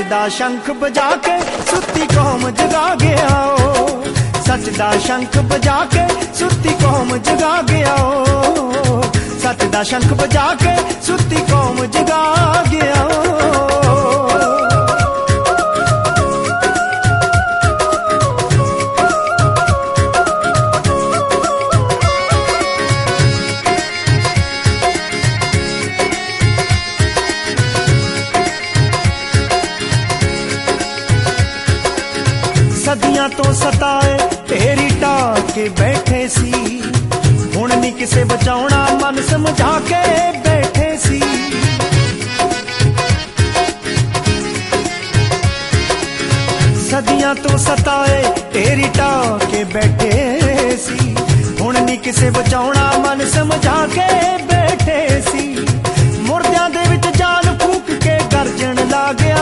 दा शंख बजा के सुती कौम जगा गया ओ, सच दा शंख बजा के सुती कौम जगा गया ओ, सच दा शंख बजा के सुती कौम जगा गया ओ। सदियां तो सताए तेरी टाक के बैठे सी, हुण नी किसे बचाउणा मन समझा के बैठे सी। सदियां तो सताए तेरी टाक के बैठे सी, हुण नी किसे बचाउणा मन समझा के बैठे सी। मुर्दियां दे विच जान फूक के गर्जन ला गया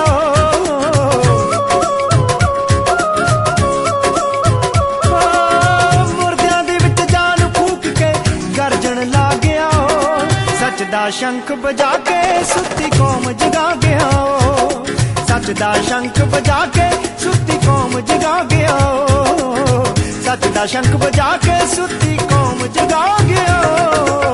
शंख बजा के सुती कौम जगा गया ओ, सच दा शंख बजा के सुती कौम जगा गया ओ, सच दा शंख बजा के सुती कौम जगा गया ओ।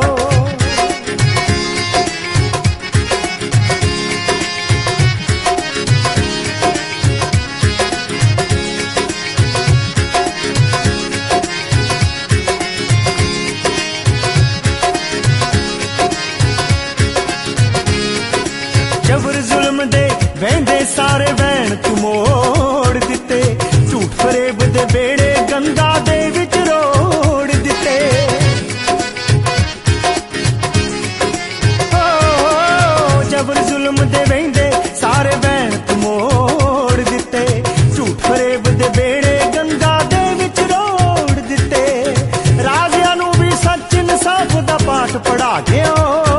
जबर जुल्म दे वेंदे सारे वैन तू मोड़ दिते, झूठ फरेब दे बेड़े गंगा दे विच रोड़ दिते। जबर जुल्म दे वेंदे सारे वैन तू मोड़ दिते, झूठ फरेब दे बेड़े गंगा दे विच रोड़ दिते। राजियां नू भी सच इंसाफ दा पाठ पढ़ा गया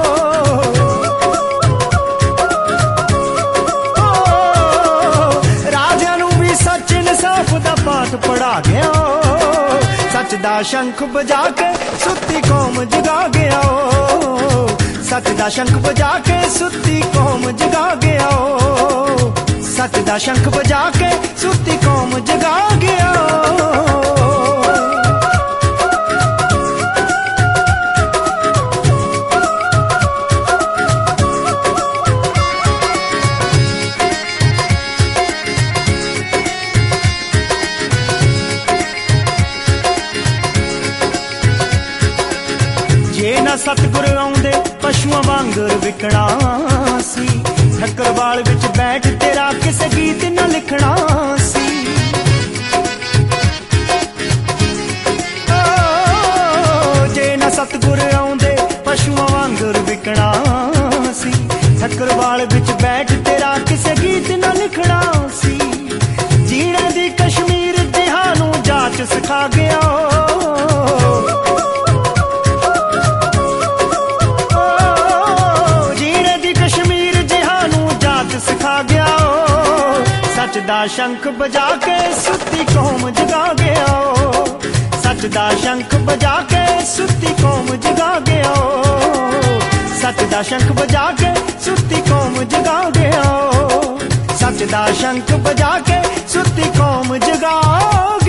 पाठ पढ़ा गया ओ, सच दा शंख बजा के सुती कौम जगा गया ओ, सच दा शंख बजा के सुती कौम जगा गया ओ, सच दा शंख बजा के सुती कौम जगा गया ओ। जे ना सतगुर आउंदे पशुआं वांगर विकणा सी, ठक्करवाल विच बैठ तेरा किसे गीत न लिखना सी। जे ना सतगुर आउंदे पशुआं वांगर विकणा सी, ठक्करवाल विच बैठ तेरा किसे गीत न लिखना सी। जीणे दी कश्मीर जिहानू जाच सिखा गया सच दा शंख बजा के सुती कौम जगा गया ओ, सच दा शंख बजा के सुती कौम जगा गया ओ, सच दा शंख बजा के सुती कौम जगा गया ओ, सच दा शंख बजा के सुती कौम जगा